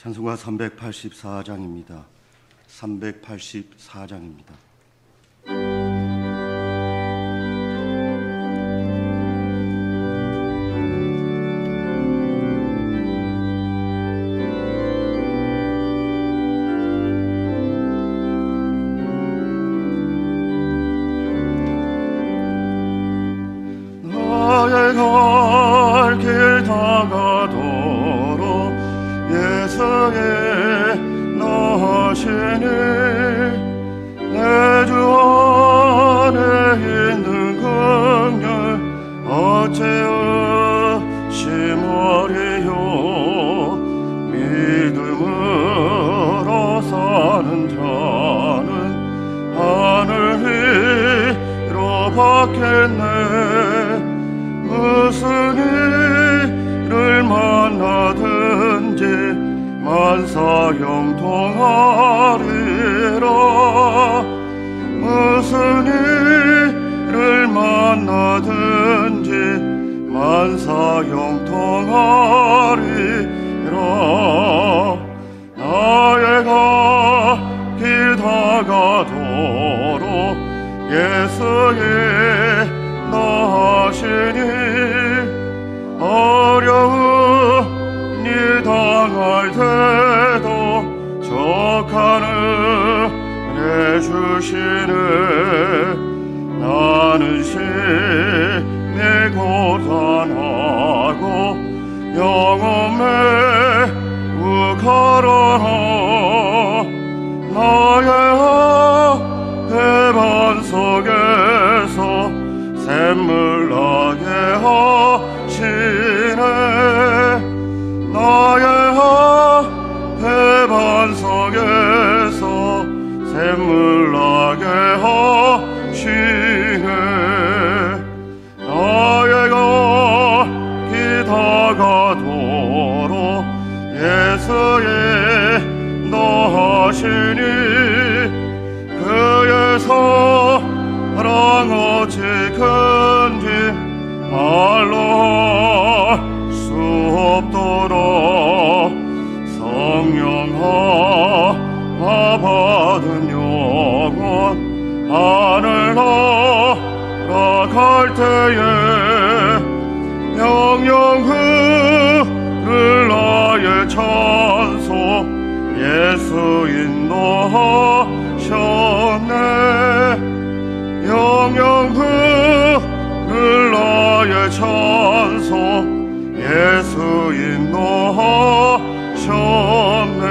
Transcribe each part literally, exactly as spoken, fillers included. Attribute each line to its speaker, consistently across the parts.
Speaker 1: 찬송가 삼백팔십사 장입니다. 삼백팔십사 장입니다.
Speaker 2: 나의 갈 길 다가도록 예수의 나시니 내 주 안에 있는 긍휼 어찌 의심하리요. 믿음으로 사는 자는 하늘 위로 받겠네. 무슨 일을 만나든지 만사형통하리라. 무슨 일을 만나든지 만사형통하리라. 나의 갈 길 다가도록 예수의 나시니 어려운 일 당할 때도 족한 은혜 주시네. 나는 심히 고단하고 영혼 매우 가라하. 나의 배반 속에서 샘물 나게 하시네. 나의 배반 속에서 샘물 나게 하시네. 나의 갈 길 다가도록 예수의 나시니 그의 사랑 어찌 큰지 말로 할 수 없도록 성령하마 받은 영혼 하늘 날아갈 때에 영영 흐를 나의 찬송 예수 인도하셨네. 영영 흐를 나의 찬송 예수 인도하셨네.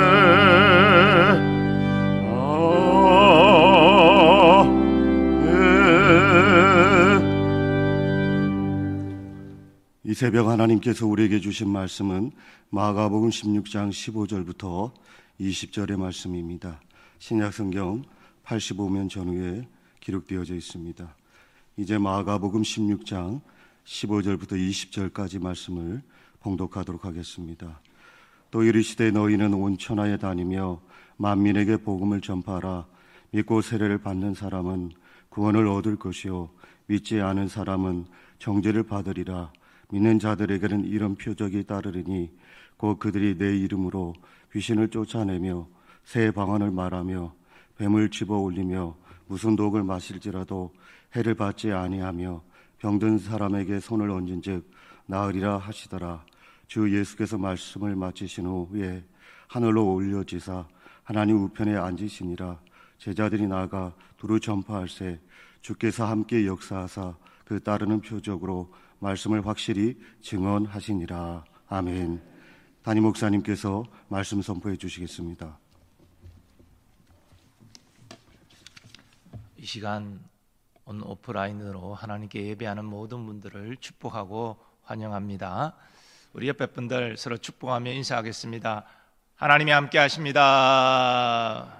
Speaker 1: 이 새벽 하나님께서 우리에게 주신 말씀은 마가복음 십육 장 십오 절부터 이십 절의 말씀입니다. 신약성경 팔십오 면 전후에 기록되어져 있습니다. 이제 마가복음 십육 장 십오 절부터 이십 절까지 말씀을 봉독하도록 하겠습니다. 또 이르시되 너희는 온 천하에 다니며 만민에게 복음을 전파하라. 믿고 세례를 받는 사람은 구원을 얻을 것이요 믿지 않은 사람은 정죄를 받으리라. 믿는 자들에게는 이런 표적이 따르리니 곧 그들이 내 이름으로 귀신을 쫓아내며 새 방언을 말하며 뱀을 집어 올리며 무슨 독을 마실지라도 해를 받지 아니하며 병든 사람에게 손을 얹은즉 나으리라 하시더라. 주 예수께서 말씀을 마치신 후에 하늘로 올려지사 하나님 우편에 앉으시니라. 제자들이 나가 두루 전파할세 주께서 함께 역사하사 그 따르는 표적으로 말씀을 확실히 증언하시니라. 아멘. 담임 목사님께서 말씀 선포해 주시겠습니다.
Speaker 3: 이 시간 온 오프라인으로 하나님께 예배하는 모든 분들을 축복하고 환영합니다. 우리 옆에 분들 서로 축복하며 인사하겠습니다. 하나님이 함께 하십니다.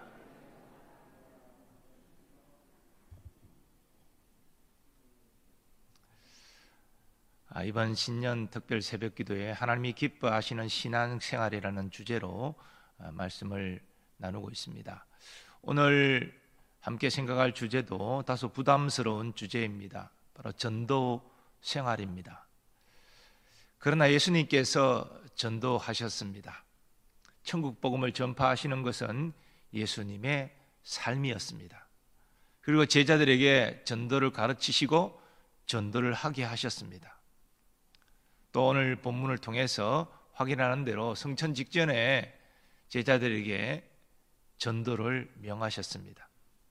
Speaker 3: 아, 이번 신년 특별 새벽 기도에 하나님이 기뻐하시는 신앙생활이라는 주제로 아, 말씀을 나누고 있습니다. 오늘 함께 생각할 주제도 다소 부담스러운 주제입니다. 바로 전도 생활입니다. 그러나 예수님께서 전도하셨습니다. 천국 복음을 전파하시는 것은 예수님의 삶이었습니다. 그리고 제자들에게 전도를 가르치시고 전도를 하게 하셨습니다. 또 오늘 본문을 통해서 확인하는 대로 성천 직전에 제자들에게 전도를 명하셨습니다.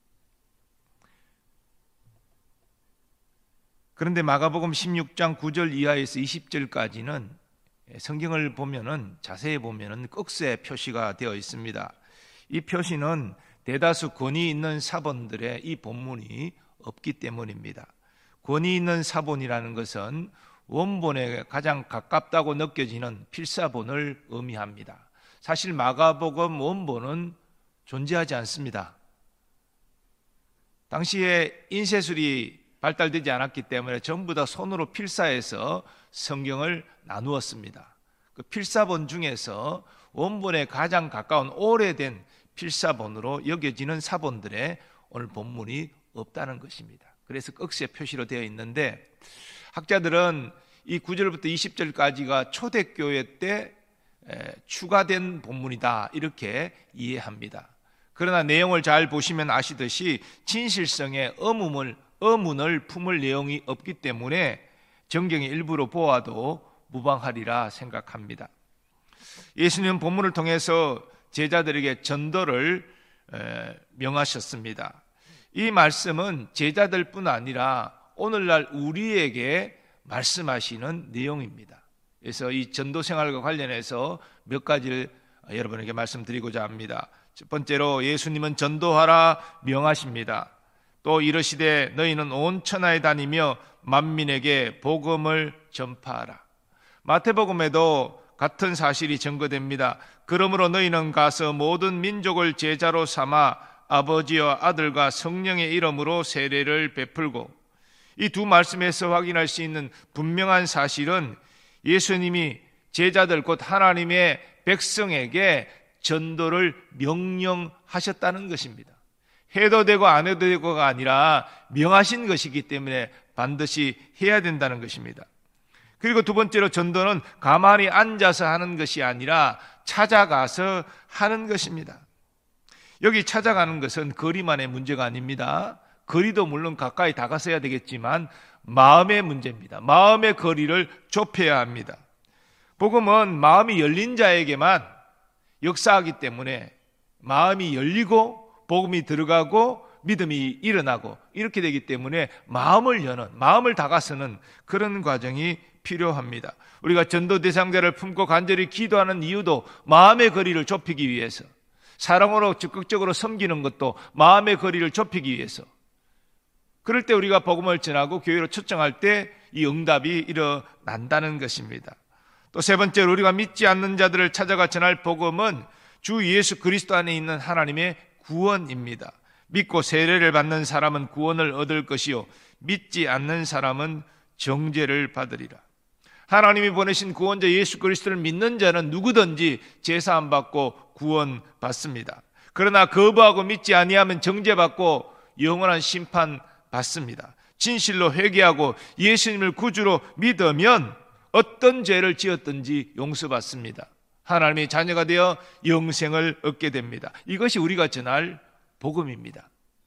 Speaker 3: 그런데 마가복음 십육 장 구 절 이하에서 이십 절까지는 성경을 보면은 자세히 보면은 꺽쇠 표시가 되어 있습니다. 이 표시는 대다수 권위 있는 사본들의 이 본문이 없기 때문입니다. 권위 있는 사본이라는 것은 원본에 가장 가깝다고 느껴지는 필사본을 의미합니다. 사실 마가복음 원본은 존재하지 않습니다. 당시에 인쇄술이 발달되지 않았기 때문에 전부 다 손으로 필사해서 성경을 나누었습니다. 그 필사본 중에서 원본에 가장 가까운 오래된 필사본으로 여겨지는 사본들의 오늘 본문이 없다는 것입니다. 그래서 꺽쇠 표시로 되어 있는데 학자들은 이 구 절부터 이십 절까지가 초대교회 때 추가된 본문이다 이렇게 이해합니다. 그러나 내용을 잘 보시면 아시듯이 진실성의 의문을, 의문을 품을 내용이 없기 때문에 정경의 일부로 보아도 무방하리라 생각합니다. 예수님은 본문을 통해서 제자들에게 전도를 명하셨습니다. 이 말씀은 제자들뿐 아니라 오늘날 우리에게 말씀하시는 내용입니다. 그래서 이 전도 생활과 관련해서 몇 가지를 여러분에게 말씀드리고자 합니다. 첫 번째로 예수님은 전도하라 명하십니다. 또 이르시되 너희는 온 천하에 다니며 만민에게 복음을 전파하라. 마태복음에도 같은 사실이 증거됩니다. 그러므로 너희는 가서 모든 민족을 제자로 삼아 아버지와 아들과 성령의 이름으로 세례를 베풀고, 이 두 말씀에서 확인할 수 있는 분명한 사실은 예수님이 제자들 곧 하나님의 백성에게 전도를 명령하셨다는 것입니다. 해도 되고 안 해도 되고가 아니라 명하신 것이기 때문에 반드시 해야 된다는 것입니다. 그리고 두 번째로 전도는 가만히 앉아서 하는 것이 아니라 찾아가서 하는 것입니다. 여기 찾아가는 것은 거리만의 문제가 아닙니다. 거리도 물론 가까이 다가서야 되겠지만 마음의 문제입니다. 마음의 거리를 좁혀야 합니다. 복음은 마음이 열린 자에게만 역사하기 때문에 마음이 열리고 복음이 들어가고 믿음이 일어나고 이렇게 되기 때문에 마음을 여는, 마음을 다가서는 그런 과정이 필요합니다. 우리가 전도 대상자를 품고 간절히 기도하는 이유도 마음의 거리를 좁히기 위해서, 사랑으로 적극적으로 섬기는 것도 마음의 거리를 좁히기 위해서, 그럴 때 우리가 복음을 전하고 교회로 초청할 때 이 응답이 일어난다는 것입니다. 또 세 번째로 우리가 믿지 않는 자들을 찾아가 전할 복음은 주 예수 그리스도 안에 있는 하나님의 구원입니다. 믿고 세례를 받는 사람은 구원을 얻을 것이요 믿지 않는 사람은 정죄를 받으리라. 하나님이 보내신 구원자 예수 그리스도를 믿는 자는 누구든지 제사함 받고 구원 받습니다. 그러나 거부하고 믿지 아니하면 정죄받고 영원한 심판 받습니다. 진실로 회개하고 예수님을 구주로 믿으면 어떤 죄를 지었든지 용서받습니다. 하나님의 자녀가 되어 영생을 얻게 됩니다. 이것이 우리가 전할 복음입니다.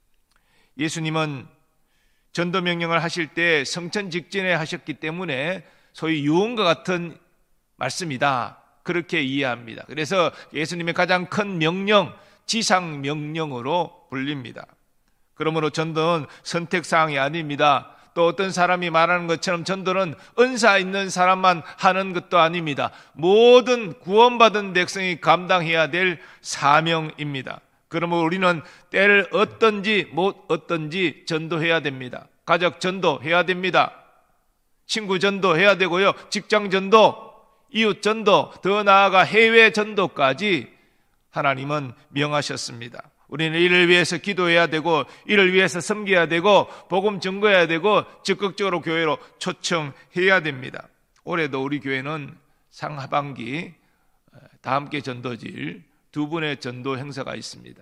Speaker 3: 예수님은 전도 명령을 하실 때 성천 직전에 하셨기 때문에 소위 유언과 같은 말씀이다, 그렇게 이해합니다. 그래서 예수님의 가장 큰 명령, 지상 명령으로 불립니다. 그러므로 전도는 선택사항이 아닙니다. 또 어떤 사람이 말하는 것처럼 전도는 은사 있는 사람만 하는 것도 아닙니다. 모든 구원받은 백성이 감당해야 될 사명입니다. 그러므로 우리는 때를 얻든지 못 얻든지 전도해야 됩니다. 가족 전도해야 됩니다. 친구 전도해야 되고요, 직장 전도, 이웃 전도, 더 나아가 해외 전도까지 하나님은 명하셨습니다. 우리는 이를 위해서 기도해야 되고, 이를 위해서 섬겨야 되고, 복음 전거해야 되고, 적극적으로 교회로 초청해야 됩니다. 올해도 우리 교회는 상하반기 다 함께 전도질 두 분의 전도 행사가 있습니다.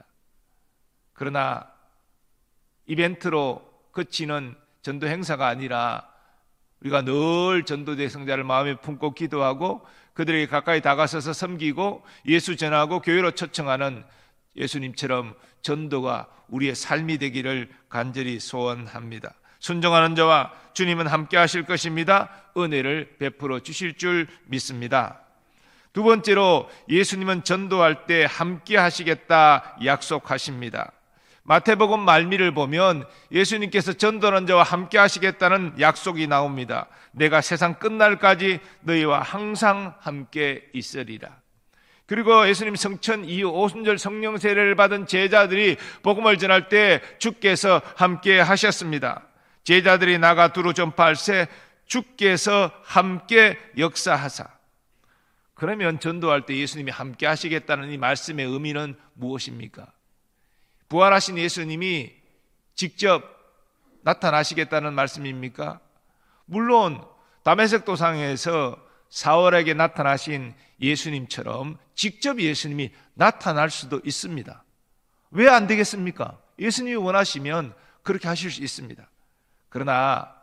Speaker 3: 그러나 이벤트로 그치는 전도 행사가 아니라 우리가 늘 전도 대상자를 마음에 품고 기도하고 그들에게 가까이 다가서서 섬기고 예수 전하고 교회로 초청하는 예수님처럼 전도가 우리의 삶이 되기를 간절히 소원합니다. 순종하는 자와 주님은 함께 하실 것입니다. 은혜를 베풀어 주실 줄 믿습니다. 두 번째로 예수님은 전도할 때 함께 하시겠다 약속하십니다. 마태복음 말미를 보면 예수님께서 전도하는 자와 함께 하시겠다는 약속이 나옵니다. 내가 세상 끝날까지 너희와 항상 함께 있으리라. 그리고 예수님 성천 이후 오순절 성령 세례를 받은 제자들이 복음을 전할 때 주께서 함께 하셨습니다. 제자들이 나가 두루 전파할세 주께서 함께 역사하사. 그러면 전도할 때 예수님이 함께 하시겠다는 이 말씀의 의미는 무엇입니까? 부활하신 예수님이 직접 나타나시겠다는 말씀입니까? 물론 다메섹 도상에서 사울에게 나타나신 예수님처럼 직접 예수님이 나타날 수도 있습니다. 왜 안 되겠습니까? 예수님이 원하시면 그렇게 하실 수 있습니다. 그러나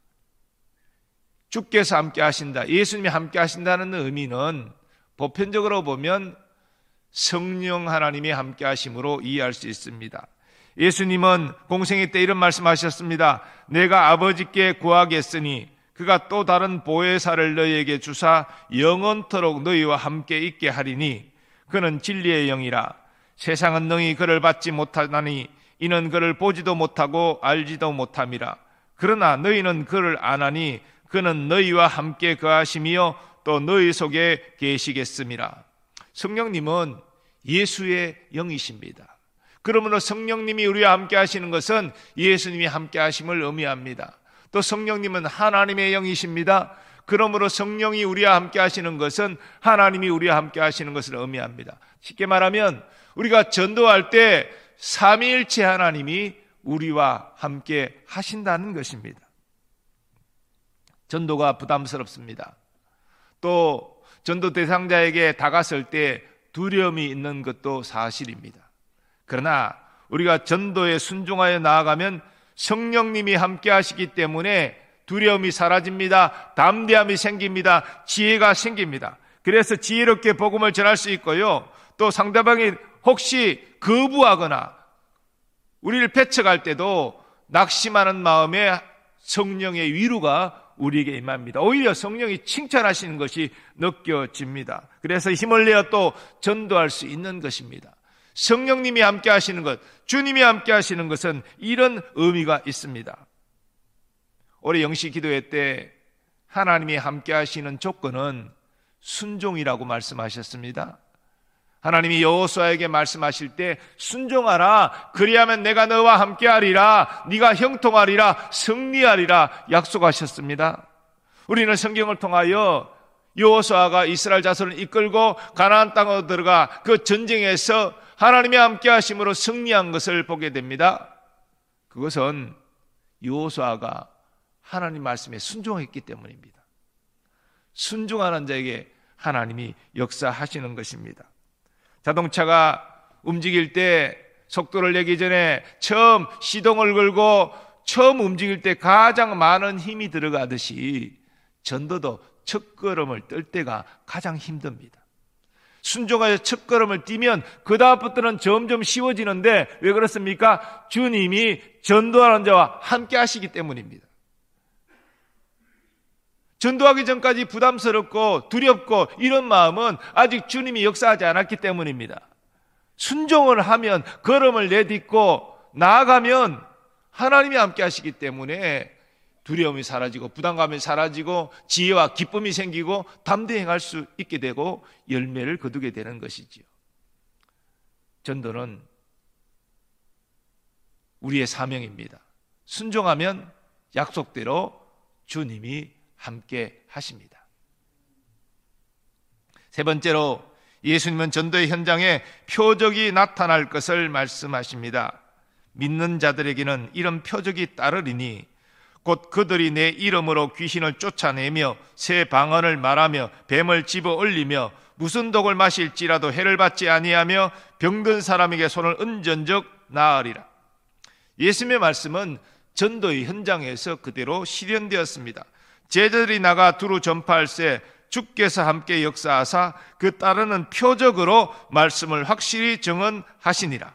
Speaker 3: 주께서 함께 하신다, 예수님이 함께 하신다는 의미는 보편적으로 보면 성령 하나님이 함께 하심으로 이해할 수 있습니다. 예수님은 공생애 때 이런 말씀하셨습니다. 내가 아버지께 구하겠으니 그가 또 다른 보혜사를 너희에게 주사 영원토록 너희와 함께 있게 하리니 그는 진리의 영이라. 세상은 능히 그를 받지 못하나니 이는 그를 보지도 못하고 알지도 못함이라. 그러나 너희는 그를 아나니 그는 너희와 함께 거하심이요 또 너희 속에 계시겠음이라. 성령님은 예수의 영이십니다. 그러므로 성령님이 우리와 함께 하시는 것은 예수님이 함께 하심을 의미합니다. 또 성령님은 하나님의 영이십니다. 그러므로 성령이 우리와 함께 하시는 것은 하나님이 우리와 함께 하시는 것을 의미합니다. 쉽게 말하면 우리가 전도할 때 삼위일체 하나님이 우리와 함께 하신다는 것입니다. 전도가 부담스럽습니다. 또 전도 대상자에게 다가설 때 두려움이 있는 것도 사실입니다. 그러나 우리가 전도에 순종하여 나아가면 성령님이 함께 하시기 때문에 두려움이 사라집니다. 담대함이 생깁니다. 지혜가 생깁니다. 그래서 지혜롭게 복음을 전할 수 있고요. 또 상대방이 혹시 거부하거나 우리를 배척할 때도 낙심하는 마음에 성령의 위로가 우리에게 임합니다. 오히려 성령이 칭찬하시는 것이 느껴집니다. 그래서 힘을 내어 또 전도할 수 있는 것입니다. 성령님이 함께 하시는 것, 주님이 함께 하시는 것은 이런 의미가 있습니다. 올해 영시 기도회 때 하나님이 함께 하시는 조건은 순종이라고 말씀하셨습니다. 하나님이 여호수아에게 말씀하실 때 순종하라, 그리하면 내가 너와 함께하리라, 네가 형통하리라, 승리하리라 약속하셨습니다. 우리는 성경을 통하여 여호수아가 이스라엘 자손을 이끌고 가나안 땅으로 들어가 그 전쟁에서 하나님이 함께 하심으로 승리한 것을 보게 됩니다. 그것은 여호수아가 하나님 말씀에 순종했기 때문입니다. 순종하는 자에게 하나님이 역사하시는 것입니다. 자동차가 움직일 때 속도를 내기 전에 처음 시동을 걸고 처음 움직일 때 가장 많은 힘이 들어가듯이 전도도 첫걸음을 뜰 때가 가장 힘듭니다. 순종하여 첫걸음을 띄면 그 다음부터는 점점 쉬워지는데 왜 그렇습니까? 주님이 전도하는 자와 함께 하시기 때문입니다. 전도하기 전까지 부담스럽고 두렵고 이런 마음은 아직 주님이 역사하지 않았기 때문입니다. 순종을 하면, 걸음을 내딛고 나아가면 하나님이 함께 하시기 때문에 두려움이 사라지고 부담감이 사라지고 지혜와 기쁨이 생기고 담대히 행할 수 있게 되고 열매를 거두게 되는 것이지요. 전도는 우리의 사명입니다. 순종하면 약속대로 주님이 함께 하십니다. 세 번째로 예수님은 전도의 현장에 표적이 나타날 것을 말씀하십니다. 믿는 자들에게는 이런 표적이 따르리니 곧 그들이 내 이름으로 귀신을 쫓아내며 새 방언을 말하며 뱀을 집어 올리며 무슨 독을 마실지라도 해를 받지 아니하며 병든 사람에게 손을 얹은 적 나으리라. 예수님의 말씀은 전도의 현장에서 그대로 실현되었습니다. 제자들이 나가 두루 전파할세 주께서 함께 역사하사 그 따르는 표적으로 말씀을 확실히 정언하시니라.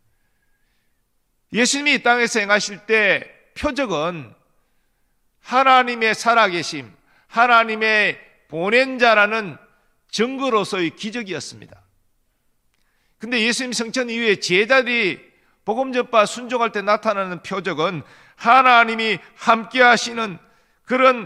Speaker 3: 예수님이 이 땅에서 행하실 때 표적은 하나님의 살아계심, 하나님의 보낸 자라는 증거로서의 기적이었습니다. 근데 예수님 성천 이후에 제자들이 복음 전파 순종할 때 나타나는 표적은 하나님이 함께 하시는 그런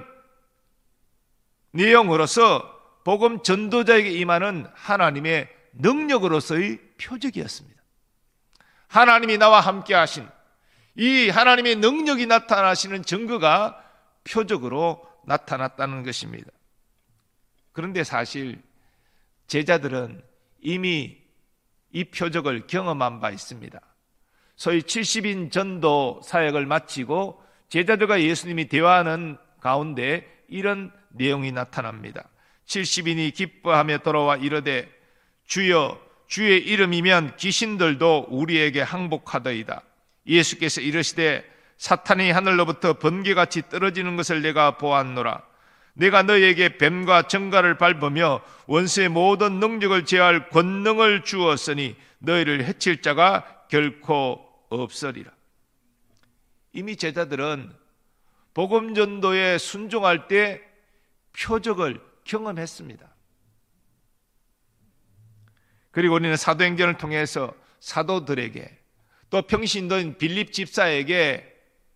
Speaker 3: 내용으로서 복음 전도자에게 임하는 하나님의 능력으로서의 표적이었습니다. 하나님이 나와 함께 하신 이 하나님의 능력이 나타나시는 증거가 표적으로 나타났다는 것입니다. 그런데 사실 제자들은 이미 이 표적을 경험한 바 있습니다. 소위 칠십 인 전도 사역을 마치고 제자들과 예수님이 대화하는 가운데 이런 내용이 나타납니다. 칠십 인이 기뻐하며 돌아와 이르되 주여 주의 이름이면 귀신들도 우리에게 항복하더이다. 예수께서 이르시되 사탄이 하늘로부터 번개같이 떨어지는 것을 내가 보았노라. 내가 너희에게 뱀과 정갈을 밟으며 원수의 모든 능력을 제할 권능을 주었으니 너희를 해칠 자가 결코 없으리라. 이미 제자들은 복음 전도에 순종할 때 표적을 경험했습니다. 그리고 우리는 사도행전을 통해서 사도들에게 또 평신도인 빌립 집사에게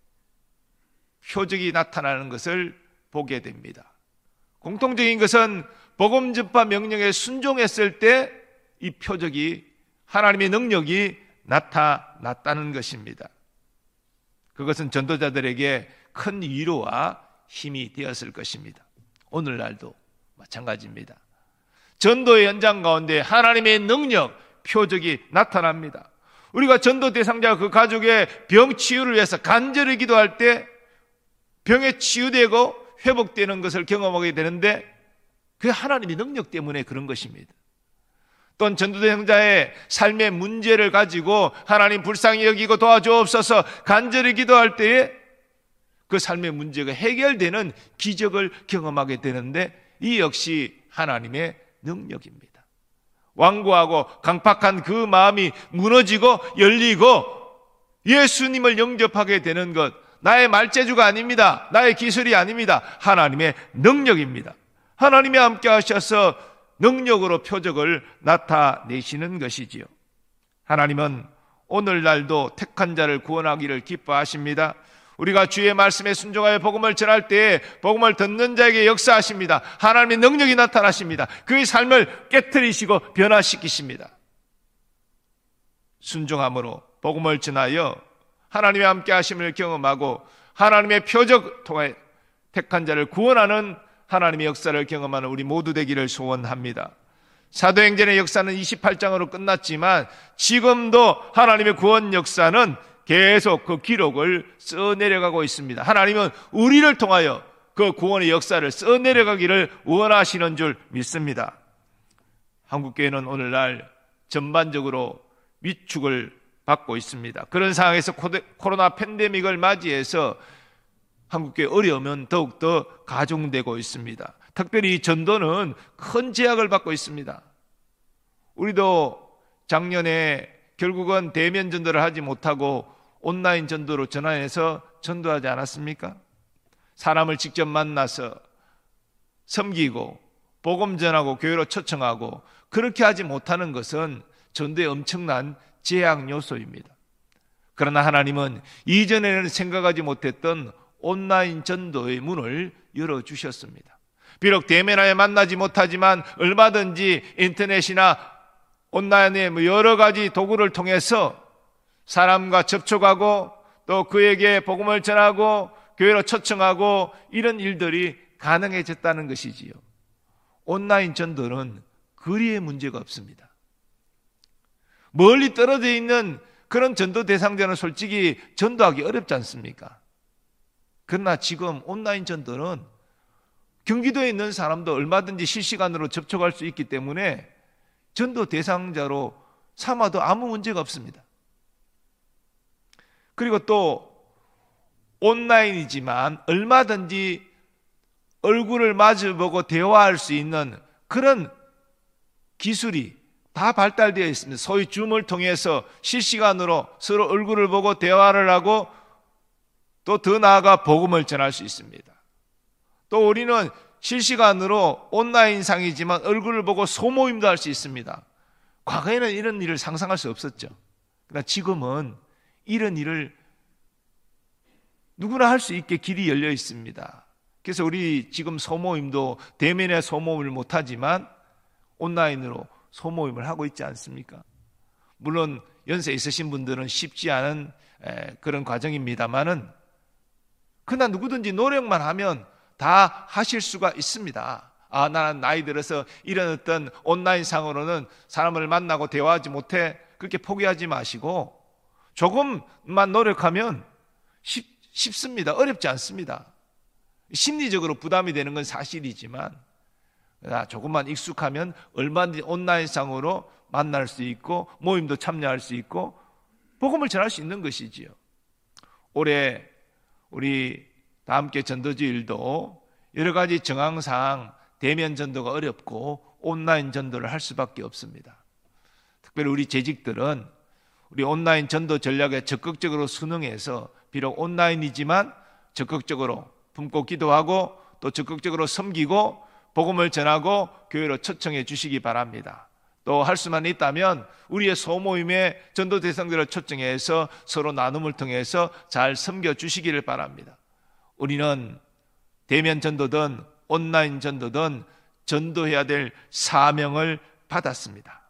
Speaker 3: 표적이 나타나는 것을 보게 됩니다. 공통적인 것은 복음 전파 명령에 순종했을 때 이 표적이 하나님의 능력이 나타났다는 것입니다. 그것은 전도자들에게 큰 위로와 힘이 되었을 것입니다. 오늘날도 마찬가지입니다. 전도의 현장 가운데 하나님의 능력, 표적이 나타납니다. 우리가 전도 대상자 그 가족의 병 치유를 위해서 간절히 기도할 때 병에 치유되고 회복되는 것을 경험하게 되는데 그게 하나님의 능력 때문에 그런 것입니다. 또는 전도 대상자의 삶의 문제를 가지고 하나님 불쌍히 여기고 도와주옵소서 간절히 기도할 때에 그 삶의 문제가 해결되는 기적을 경험하게 되는데 이 역시 하나님의 능력입니다. 완고하고 강팍한 그 마음이 무너지고 열리고 예수님을 영접하게 되는 것, 나의 말재주가 아닙니다. 나의 기술이 아닙니다. 하나님의 능력입니다. 하나님이 함께 하셔서 능력으로 표적을 나타내시는 것이지요. 하나님은 오늘날도 택한 자를 구원하기를 기뻐하십니다. 우리가 주의 말씀에 순종하여 복음을 전할 때에 복음을 듣는 자에게 역사하십니다. 하나님의 능력이 나타나십니다. 그의 삶을 깨트리시고 변화시키십니다. 순종함으로 복음을 전하여 하나님의 함께 하심을 경험하고 하나님의 표적 통해 택한 자를 구원하는 하나님의 역사를 경험하는 우리 모두 되기를 소원합니다. 사도행전의 역사는 이십팔 장으로 끝났지만 지금도 하나님의 구원 역사는 계속 그 기록을 써내려가고 있습니다. 하나님은 우리를 통하여 그 구원의 역사를 써내려가기를 원하시는 줄 믿습니다. 한국교회는 오늘날 전반적으로 위축을 받고 있습니다. 그런 상황에서 코로나 팬데믹을 맞이해서 한국교회 어려움은 더욱더 가중되고 있습니다. 특별히 전도는 큰 제약을 받고 있습니다. 우리도 작년에 결국은 대면 전도를 하지 못하고 온라인 전도로 전환해서 전도하지 않았습니까? 사람을 직접 만나서 섬기고 복음 전하고 교회로 초청하고 그렇게 하지 못하는 것은 전도의 엄청난 제약 요소입니다. 그러나 하나님은 이전에는 생각하지 못했던 온라인 전도의 문을 열어주셨습니다. 비록 대면하여 만나지 못하지만 얼마든지 인터넷이나 온라인의 여러 가지 도구를 통해서 사람과 접촉하고 또 그에게 복음을 전하고 교회로 초청하고 이런 일들이 가능해졌다는 것이지요. 온라인 전도는 거리의 문제가 없습니다. 멀리 떨어져 있는 그런 전도 대상자는 솔직히 전도하기 어렵지 않습니까? 그러나 지금 온라인 전도는 경기도에 있는 사람도 얼마든지 실시간으로 접촉할 수 있기 때문에 전도 대상자로 삼아도 아무 문제가 없습니다. 그리고 또 온라인이지만 얼마든지 얼굴을 마주보고 대화할 수 있는 그런 기술이 다 발달되어 있습니다. 소위 줌을 통해서 실시간으로 서로 얼굴을 보고 대화를 하고 또 더 나아가 복음을 전할 수 있습니다. 또 우리는 실시간으로 온라인상이지만 얼굴을 보고 소모임도 할 수 있습니다. 과거에는 이런 일을 상상할 수 없었죠. 그러나 지금은 이런 일을 누구나 할 수 있게 길이 열려 있습니다. 그래서 우리 지금 소모임도 대면에 소모임을 못하지만 온라인으로 소모임을 하고 있지 않습니까? 물론 연세 있으신 분들은 쉽지 않은 그런 과정입니다만은 그러나 누구든지 노력만 하면 다 하실 수가 있습니다. 아, 나는 나이 들어서 이런 어떤 온라인상으로는 사람을 만나고 대화하지 못해. 그렇게 포기하지 마시고 조금만 노력하면 쉽, 쉽습니다. 어렵지 않습니다. 심리적으로 부담이 되는 건 사실이지만 조금만 익숙하면 얼마든지 온라인상으로 만날 수 있고 모임도 참여할 수 있고 복음을 전할 수 있는 것이지요. 올해 우리 다 함께 전도주일도 여러 가지 정황상 대면 전도가 어렵고 온라인 전도를 할 수밖에 없습니다. 특별히 우리 재직들은 우리 온라인 전도 전략에 적극적으로 순응해서 비록 온라인이지만 적극적으로 품고 기도하고 또 적극적으로 섬기고 복음을 전하고 교회로 초청해 주시기 바랍니다. 또 할 수만 있다면 우리의 소모임에 전도 대상들을 초청해서 서로 나눔을 통해서 잘 섬겨 주시기를 바랍니다. 우리는 대면 전도든 온라인 전도든 전도해야 될 사명을 받았습니다.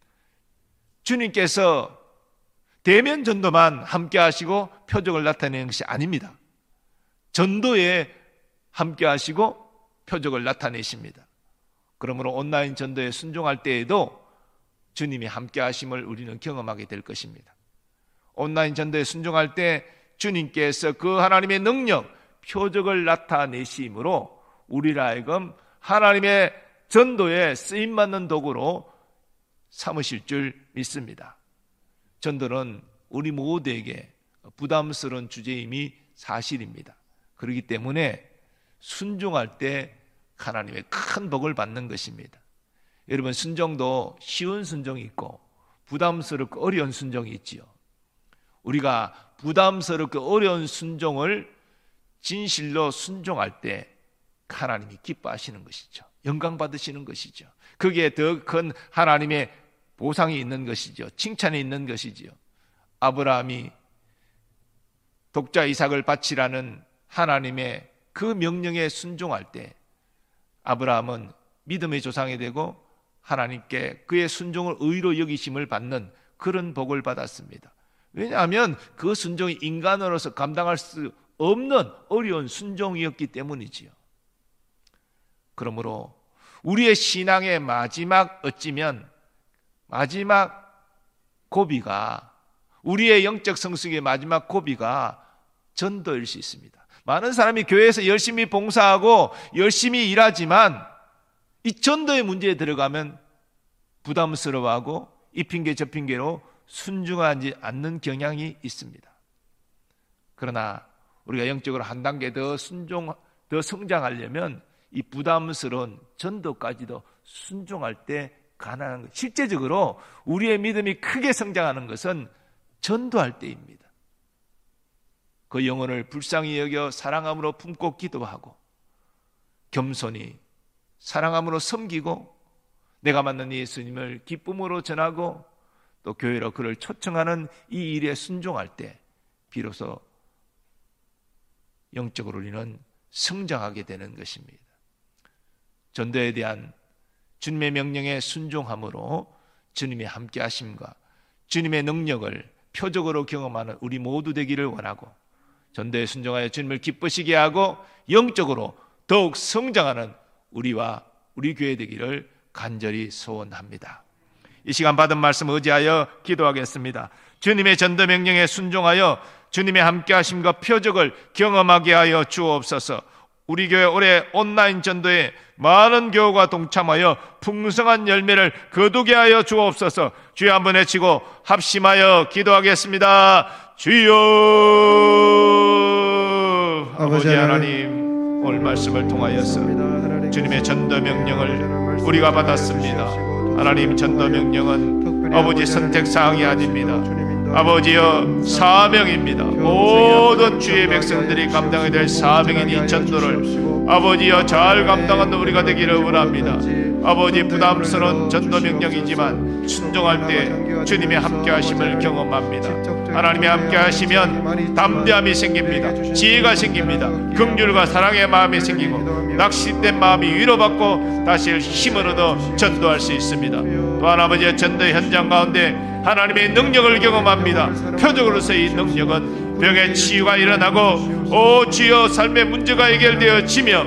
Speaker 3: 주님께서 대면 전도만 함께 하시고 표적을 나타내는 것이 아닙니다. 전도에 함께 하시고 표적을 나타내십니다. 그러므로 온라인 전도에 순종할 때에도 주님이 함께 하심을 우리는 경험하게 될 것입니다. 온라인 전도에 순종할 때 주님께서 그 하나님의 능력, 표적을 나타내심으로 우리를 하여금 하나님의 전도에 쓰임받는 도구로 삼으실 줄 믿습니다. 전도는 우리 모두에게 부담스러운 주제임이 사실입니다. 그렇기 때문에 순종할 때 하나님의 큰 복을 받는 것입니다. 여러분, 순종도 쉬운 순종이 있고 부담스럽고 어려운 순종이 있지요. 우리가 부담스럽고 어려운 순종을 진실로 순종할 때 하나님이 기뻐하시는 것이죠. 영광 받으시는 것이죠. 그게 더 큰 하나님의 보상이 있는 것이죠. 칭찬이 있는 것이지요. 아브라함이 독자 이삭을 바치라는 하나님의 그 명령에 순종할 때 아브라함은 믿음의 조상이 되고 하나님께 그의 순종을 의로 여기심을 받는 그런 복을 받았습니다. 왜냐하면 그 순종이 인간으로서 감당할 수 없는 어려운 순종이었기 때문이지요. 그러므로 우리의 신앙의 마지막 어찌면 마지막 고비가 우리의 영적 성숙의 마지막 고비가 전도일 수 있습니다. 많은 사람이 교회에서 열심히 봉사하고 열심히 일하지만 이 전도의 문제에 들어가면 부담스러워하고 이 핑계 저 핑계로 순종하지 않는 경향이 있습니다. 그러나 우리가 영적으로 한 단계 더 순종, 더 성장하려면 이 부담스러운 전도까지도 순종할 때 가능한 것. 실제적으로 우리의 믿음이 크게 성장하는 것은 전도할 때입니다. 그 영혼을 불쌍히 여겨 사랑함으로 품고 기도하고 겸손히 사랑함으로 섬기고 내가 만난 예수님을 기쁨으로 전하고 또 교회로 그를 초청하는 이 일에 순종할 때 비로소 영적으로 우리는 성장하게 되는 것입니다. 전도에 대한 주님의 명령에 순종함으로 주님의 함께 하심과 주님의 능력을 표적으로 경험하는 우리 모두 되기를 원하고 전도에 순종하여 주님을 기쁘시게 하고 영적으로 더욱 성장하는 우리와 우리 교회 되기를 간절히 소원합니다. 이 시간 받은 말씀 의지하여 기도하겠습니다. 주님의 전도 명령에 순종하여 주님의 함께 하심과 표적을 경험하게 하여 주옵소서. 우리 교회 올해 온라인 전도에 많은 교우가 동참하여 풍성한 열매를 거두게 하여 주옵소서. 주여 한번 외치고 합심하여 기도하겠습니다. 주여. 아버지 하나님, 오늘 말씀을 통하여서 주님의 전도 명령을 우리가 받았습니다. 하나님, 전도 명령은 아버지 선택사항이 아닙니다. 아버지여, 사명입니다. 모든 주의 백성들이 감당해야 될 사명인 이 전도를 아버지여 잘 감당하는 우리가 되기를 원합니다. 아버지, 부담스러운 전도 명령이지만 순종할 때 주님의 함께 하심을 경험합니다. 하나님이 함께 하시면 담대함이 생깁니다. 지혜가 생깁니다. 긍휼과 사랑의 마음이 생기고 낙심된 마음이 위로받고 다시 힘을 얻어 전도할 수 있습니다. 또한 아버지의 전도 현장 가운데 하나님의 능력을 경험합니다. 표적으로서의 이 능력은 병의 치유가 일어나고 오 주여 삶의 문제가 해결되어지며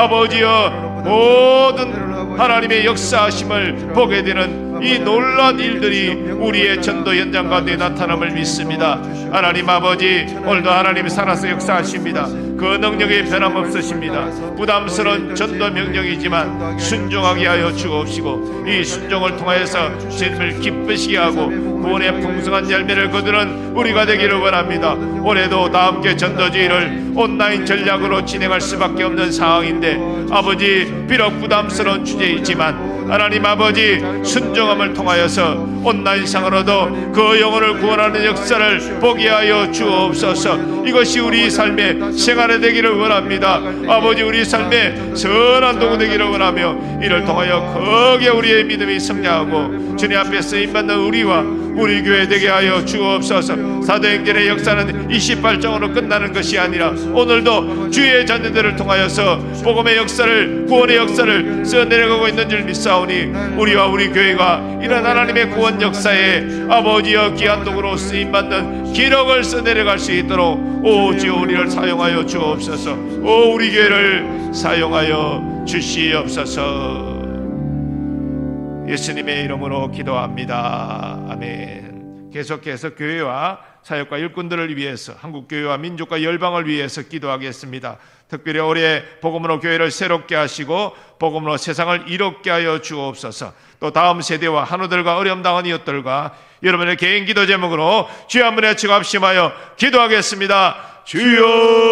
Speaker 3: 아버지여 모든 하나님의 역사하심을 보게 되는 이 놀라운 일들이 우리의 전도 현장 가운데 나타남을 믿습니다. 하나님 아버지, 오늘도 하나님이 살아서 역사하십니다. 그 능력이 변함없으십니다. 부담스러운 전도 명령이지만 순종하게 하여 주옵시고 이 순종을 통하여서 주님을 기쁘시게 하고 구원의 풍성한 열매를 거두는 우리가 되기를 원합니다. 올해도 다 함께 전도주의를 온라인 전략으로 진행할 수밖에 없는 상황인데 아버지, 비록 부담스러운 주제이지만 하나님 아버지, 순종함을 통하여서 온라인상으로도 그 영혼을 구원하는 역사를 보게 하여 주옵소서. 이것이 우리 삶의 생활이 되기를 원합니다. 아버지, 우리 삶의 선한 도구 되기를 원하며 이를 통하여 거기에 우리의 믿음이 성장하고 주님 앞에 쓰임받는 우리와 우리 교회 되게 하여 주옵소서. 사도행전의 역사는 이십팔 장으로 끝나는 것이 아니라 오늘도 주의 자녀들을 통하여서 복음의 역사를, 구원의 역사를 써내려가고 있는 줄 믿사오니 우리와 우리 교회가 이런 하나님의 구원 역사에 아버지여 귀한 도구로 쓰임받는 기록을 써내려갈 수 있도록 오 주여 우리를 사용하여 주옵소서. 오 우리 교회를 사용하여 주시옵소서. 예수님의 이름으로 기도합니다. 아멘. 계속해서 교회와 사역과 일꾼들을 위해서, 한국교회와 민족과 열방을 위해서 기도하겠습니다. 특별히 올해 복음으로 교회를 새롭게 하시고 복음으로 세상을 이롭게 하여 주옵소서. 또 다음 세대와 한우들과 어려움 당한 이웃들과 여러분의 개인 기도 제목으로 주여 한 분의 치고 합심하여 기도하겠습니다. 주여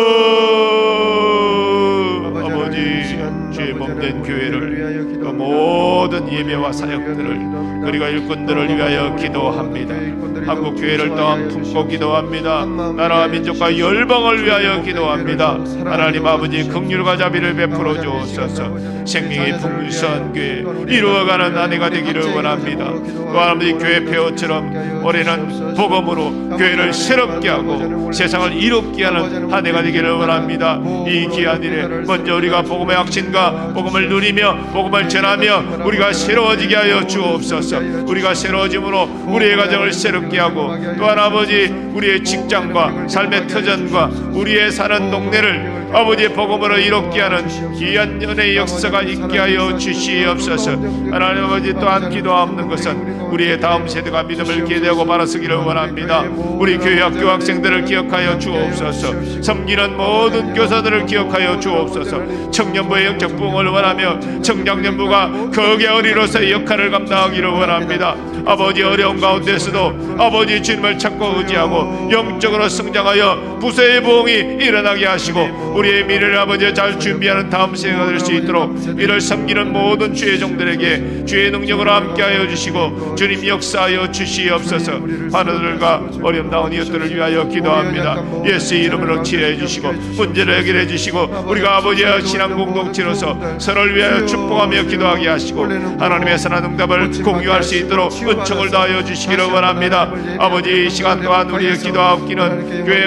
Speaker 3: 아버지, 주의 몸된 교회를, 또 모든 예배와 사역들을, 그리고 일꾼들을 위하여 기도합니다. 한국 교회를 또한 품고 기도합니다. 나라와 민족과 열방을 위하여 기도합니다. 하나님 아버지, 긍휼과 자비를 베풀어 주옵소서. 생명의 풍성한 교회 이루어가는 한 해가 되기를 원합니다. 또 아버지, 교회 폐허처럼 올해는 복음으로 교회를 새롭게 하고 세상을 이롭게 하는 한 해가 되기를 원합니다. 이 귀한 일에 먼저 우리가 복음의 확신과 복음을 누리며 복음을 전하며 우리가 새로워지게 하여 주옵소서. 우리가 새로워짐으로 우리의 가정을 새롭게 하고 또한 아버지, 우리의 직장과 삶의 터전과 우리의 사는 동네를 아버지의 복음으로 이롭게 하는 귀한 연애의 역사가 있게 하여 주시옵소서. 하나님 아버지, 또한 기도하는 것은 우리의 다음 세대가 믿음을 기대하고 바라서기를 원합니다. 우리 교회 학교 학생들을 기억하여 주옵소서. 섬기는 모든 교사들을 기억하여 주옵소서. 청년부의 영적 부흥을 원하며 청장년부가 거기에 어리로서의 역할을 감당하기를 원합니다. 아버지, 어려운 가운데서도 아버지 주님을 찾고 의지하고 영적으로 성장하여 부서의 부흥이 일어나게 하시고 우리의 미래를 아버지 잘 준비하는 다음 세대가 될 수 있도록 이를 섬기는 모든 주의 종들에게 주의 능력으로 함께하여 주시고 주님 역사하여 주시옵소서. 하늘들과 어려움 당한 이웃들을 위하여 기도합니다. 예수의 이름으로 치료해 주시고 문제를 해결해 주시고 우리가 아버지의 신앙 공동체로서 서로를 위하여 축복하며 기도하게 하시고 하나님의 선한 응답을 공유할 수 있도록 은총을 다하여 주시기를 원합니다. 아버지, 이 시간 동안 우리의 기도하옵기는 교회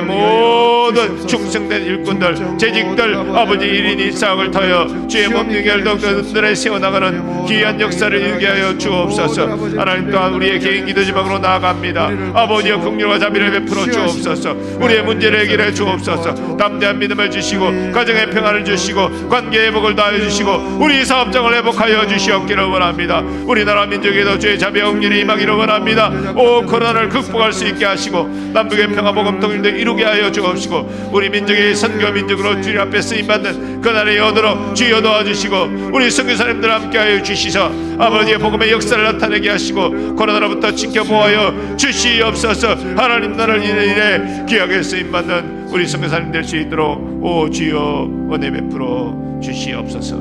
Speaker 3: 모든 충성된 일꾼들, 재직들, 아버지 일 인 일 사역을 타여 주의 몸능을 더욱더 세워나가는 귀한 역사를 이루게 하여 주옵소서. 하나님, 또한 우리의 개인 기도 지방으로 나아갑니다. 아버지여, 긍휼과 자비를 베풀어 주옵소서. 우리의 문제를 해결해 주옵소서. 담대한 믿음을 주시고 가정의 평안을 주시고 관계의 복을 다해 주시고 우리 사업장을 회복하여 주시옵기를 원합니다. 우리나라 민족에도 주의 자비와 긍휼이
Speaker 4: 일들이 임하기를 원합니다. 오 코로나를 극복할 수 있게 하시고 남북의 평화복음 통일도 이루게 하여 주옵시고 우리 민족의 선교 민족으로 주님 앞에 쓰임받는 그날의 언어로 주여 도와주시고 우리 선교사님들 함께하여 주시서 아버지의 복음의 역사를 나타내게 하시고 코로나로부터 지켜보아여 주시옵소서. 하나님 나라를 이내 일에 귀하게 쓰임받는 우리 선교사님 될 수 있도록 오 주여 은혜 베풀어 주시옵소서.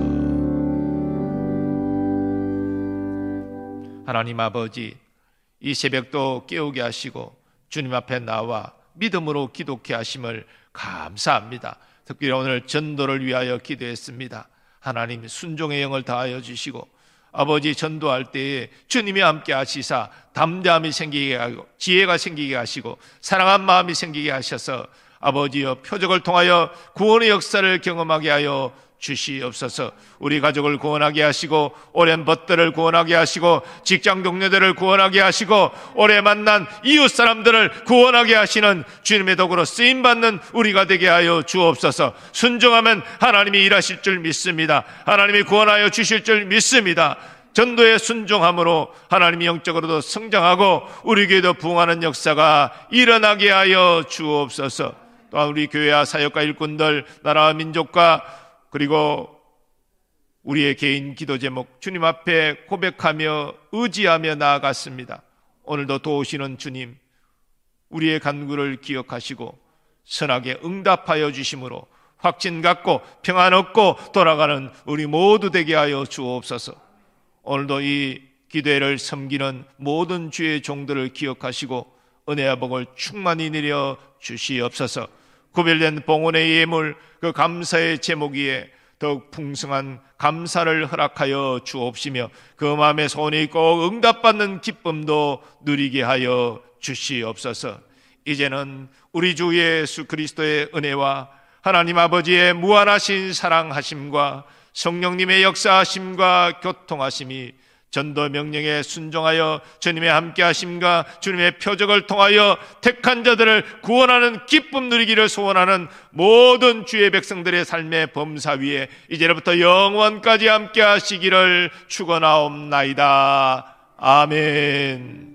Speaker 3: 하나님 아버지, 이 새벽도 깨우게 하시고 주님 앞에 나와 믿음으로 기도케 하심을 감사합니다. 특별히 오늘 전도를 위하여 기도했습니다. 하나님 순종의 영을 다하여 주시고 아버지 전도할 때에 주님이 함께 하시사 담대함이 생기게 하고 지혜가 생기게 하시고 사랑한 마음이 생기게 하셔서 아버지여 표적을 통하여 구원의 역사를 경험하게 하여 주시옵소서. 우리 가족을 구원하게 하시고 오랜 벗들을 구원하게 하시고 직장 동료들을 구원하게 하시고 오래 만난 이웃 사람들을 구원하게 하시는 주님의 도구로 쓰임받는 우리가 되게 하여 주옵소서. 순종하면 하나님이 일하실 줄 믿습니다. 하나님이 구원하여 주실 줄 믿습니다. 전도의 순종함으로 하나님이 영적으로도 성장하고 우리 교회도 부흥하는 역사가 일어나게 하여 주옵소서. 또한 우리 교회와 사역과 일꾼들, 나라와 민족과 그리고 우리의 개인 기도 제목 주님 앞에 고백하며 의지하며 나아갔습니다. 오늘도 도우시는 주님, 우리의 간구를 기억하시고 선하게 응답하여 주심으로 확신 갖고 평안 얻고 돌아가는 우리 모두 되게 하여 주옵소서. 오늘도 이 기도회를 섬기는 모든 주의 종들을 기억하시고 은혜와 복을 충만히 내려 주시옵소서. 구별된 봉헌의 예물, 그 감사의 제목 위에 더욱 풍성한 감사를 허락하여 주옵시며 그 마음의 소원이 꼭 응답받는 기쁨도 누리게 하여 주시옵소서. 이제는 우리 주 예수 그리스도의 은혜와 하나님 아버지의 무한하신 사랑하심과 성령님의 역사하심과 교통하심이 전도 명령에 순종하여 주님의 함께하심과 주님의 표적을 통하여 택한 자들을 구원하는 기쁨 누리기를 소원하는 모든 주의 백성들의 삶의 범사 위에 이제로부터 영원까지 함께하시기를 축원하옵나이다. 아멘.